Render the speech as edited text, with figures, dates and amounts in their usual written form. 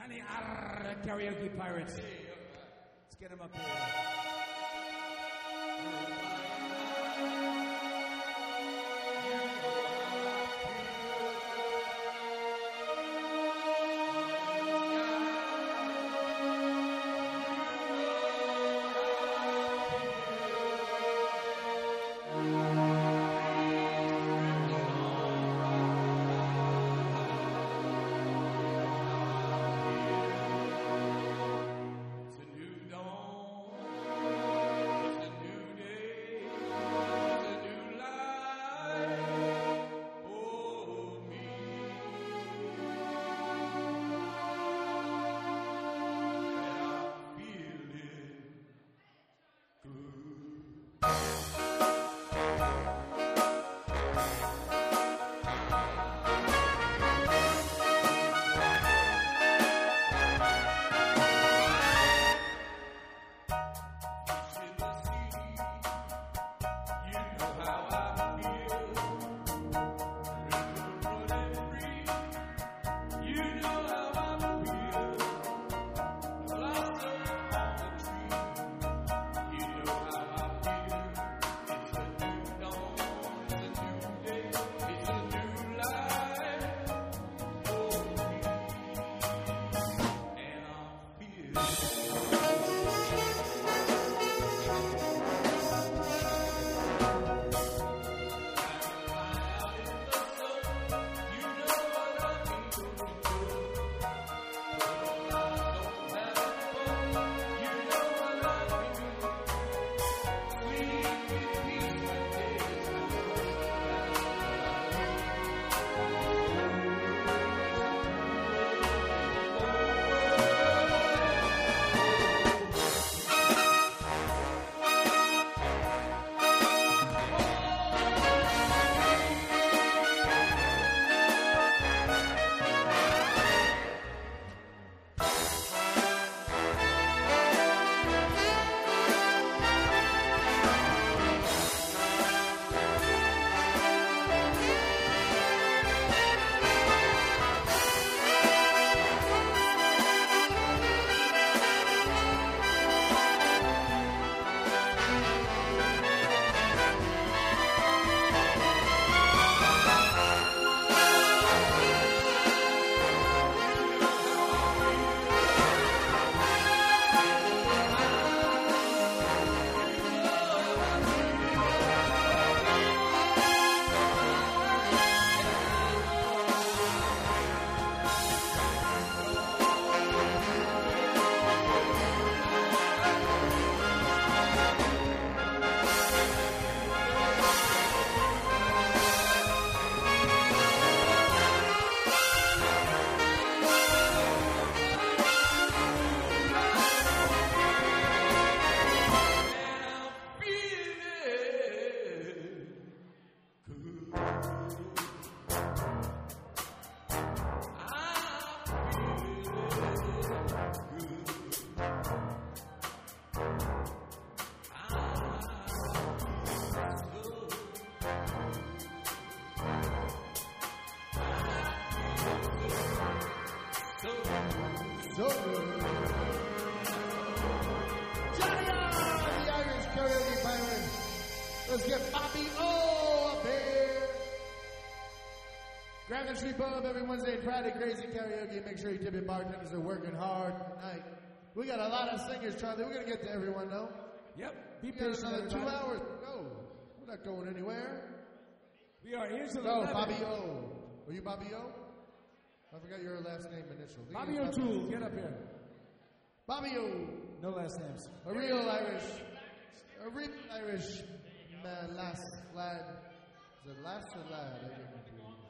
Johnny R. Karaoke Pirates. Let's get him up here. So good. Johnny R, the Irish Karaoke Pirate. Let's get Bobby O up here. Grab the Street Pub every Wednesday and Friday. Crazy Karaoke. Make sure you tip your bartenders are working hard tonight. We got a lot of singers, Charlie. We're going to get to everyone, though. Yep. Be We got patient, another 2 everybody. hours to go. We're not going anywhere. We are here till No, 11. Bobby O. Are you Bobby O? I forgot your last name initial. Bobby O'Toole, get up here. Bobby O. No last names. A real Irish last lad. Is it last or lad? I get confused.